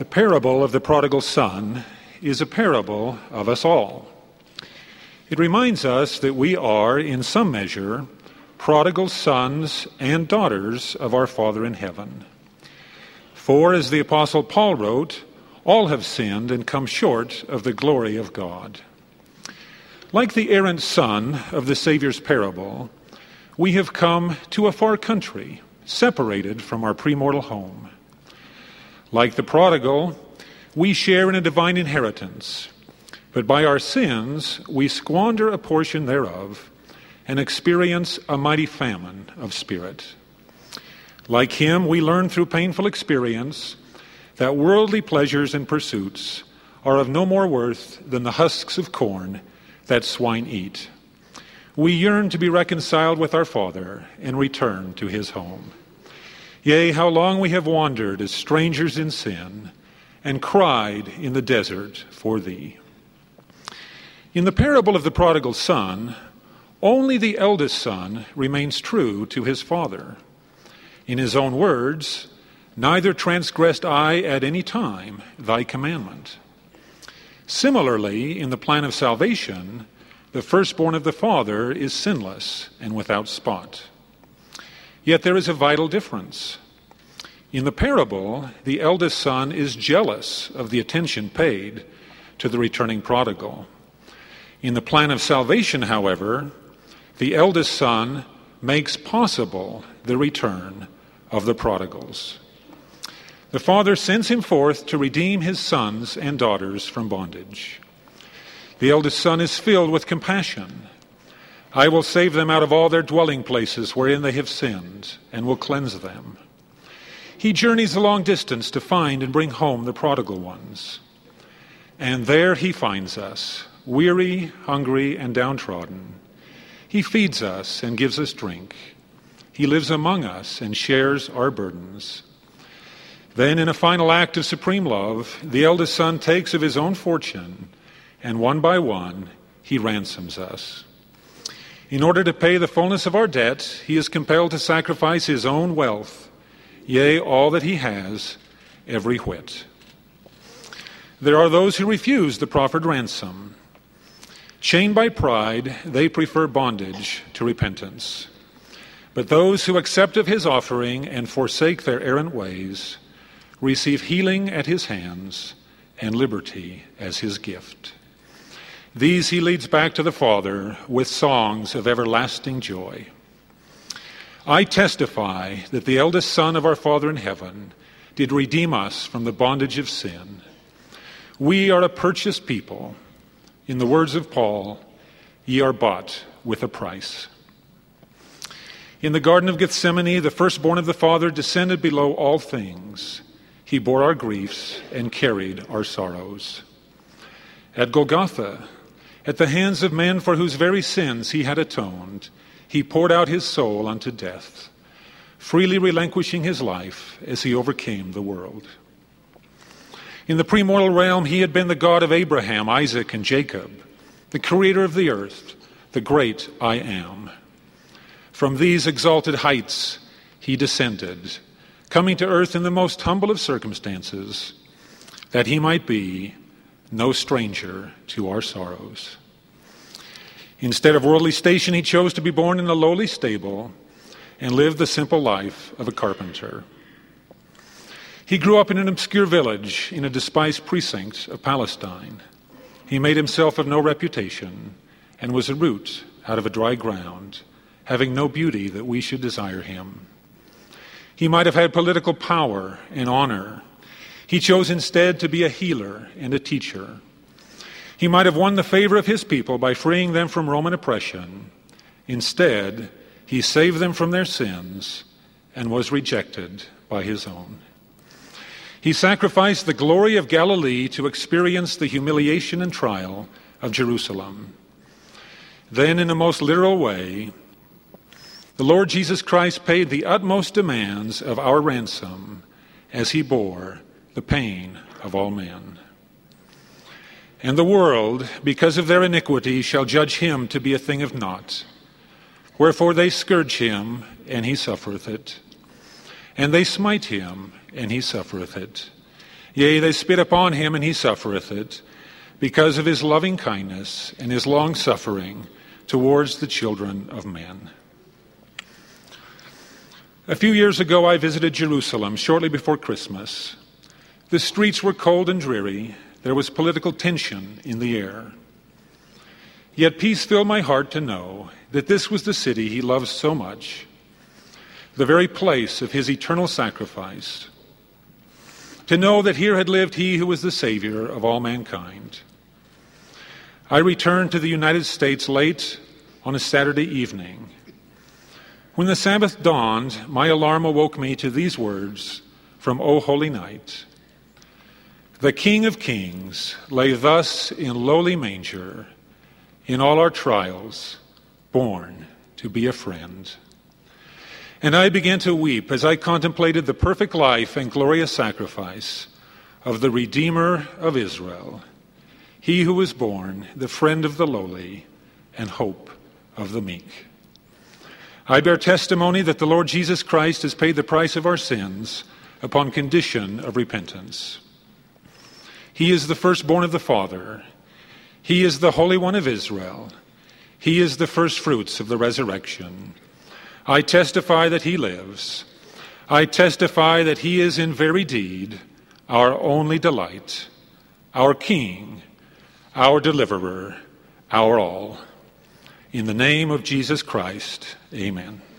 The parable of the prodigal son is a parable of us all. It reminds us that we are, in some measure, prodigal sons and daughters of our Father in heaven. For, as the Apostle Paul wrote, all have sinned and come short of the glory of God. Like the errant son of the Savior's parable, we have come to a far country, separated from our premortal home. Like the prodigal, we share in a divine inheritance, but by our sins we squander a portion thereof and experience a mighty famine of spirit. Like him, we learn through painful experience that worldly pleasures and pursuits are of no more worth than the husks of corn that swine eat. We yearn to be reconciled with our Father and return to his home. Yea, how long we have wandered as strangers in sin and cried in the desert for thee. In the parable of the prodigal son, only the eldest son remains true to his father. In his own words, neither transgressed I at any time thy commandment. Similarly, in the plan of salvation, the firstborn of the father is sinless and without spot. Yet there is a vital difference. In the parable, the eldest son is jealous of the attention paid to the returning prodigal. In the plan of salvation, however, the eldest son makes possible the return of the prodigals. The Father sends him forth to redeem his sons and daughters from bondage. The eldest son is filled with compassion. I will save them out of all their dwelling places wherein they have sinned, and will cleanse them. He journeys a long distance to find and bring home the prodigal ones. And there he finds us, weary, hungry, and downtrodden. He feeds us and gives us drink. He lives among us and shares our burdens. Then, in a final act of supreme love, the eldest son takes of his own fortune, and one by one, he ransoms us. In order to pay the fullness of our debt, he is compelled to sacrifice his own wealth, yea, all that he has, every whit. There are those who refuse the proffered ransom. Chained by pride, they prefer bondage to repentance. But those who accept of his offering and forsake their errant ways receive healing at his hands and liberty as his gift. These he leads back to the Father with songs of everlasting joy. I testify that the eldest son of our Father in heaven did redeem us from the bondage of sin. We are a purchased people. In the words of Paul, ye are bought with a price. In the Garden of Gethsemane, the firstborn of the Father descended below all things. He bore our griefs and carried our sorrows. At Golgotha, at the hands of men for whose very sins he had atoned, he poured out his soul unto death, freely relinquishing his life as he overcame the world. In the premortal realm, he had been the God of Abraham, Isaac, and Jacob, the creator of the earth, the great I Am. From these exalted heights he descended, coming to earth in the most humble of circumstances, that he might be no stranger to our sorrows. Instead of worldly station, he chose to be born in a lowly stable and live the simple life of a carpenter. He grew up in an obscure village in a despised precinct of Palestine. He made himself of no reputation and was a root out of a dry ground, having no beauty that we should desire him. He might have had political power and honor. He chose instead to be a healer and a teacher. He might have won the favor of his people by freeing them from Roman oppression. Instead, he saved them from their sins and was rejected by his own. He sacrificed the glory of Galilee to experience the humiliation and trial of Jerusalem. Then, in a most literal way, the Lord Jesus Christ paid the utmost demands of our ransom as he bore the pain of all men. And the world, because of their iniquity, shall judge him to be a thing of naught. Wherefore they scourge him, and he suffereth it. And they smite him, and he suffereth it. Yea, they spit upon him, and he suffereth it, because of his loving kindness and his long suffering towards the children of men. A few years ago, I visited Jerusalem shortly before Christmas. The streets were cold and dreary. There was political tension in the air. Yet peace filled my heart to know that this was the city he loved so much, the very place of his eternal sacrifice, to know that here had lived he who was the Savior of all mankind. I returned to the United States late on a Saturday evening. When the Sabbath dawned, my alarm awoke me to these words from O Holy Night. The King of Kings lay thus in lowly manger, in all our trials, born to be a friend. And I began to weep as I contemplated the perfect life and glorious sacrifice of the Redeemer of Israel, he who was born, the friend of the lowly and hope of the meek. I bear testimony that the Lord Jesus Christ has paid the price of our sins upon condition of repentance. He is the firstborn of the Father. He is the Holy One of Israel. He is the first fruits of the resurrection. I testify that he lives. I testify that he is in very deed our only delight, our King, our deliverer, our all. In the name of Jesus Christ, amen.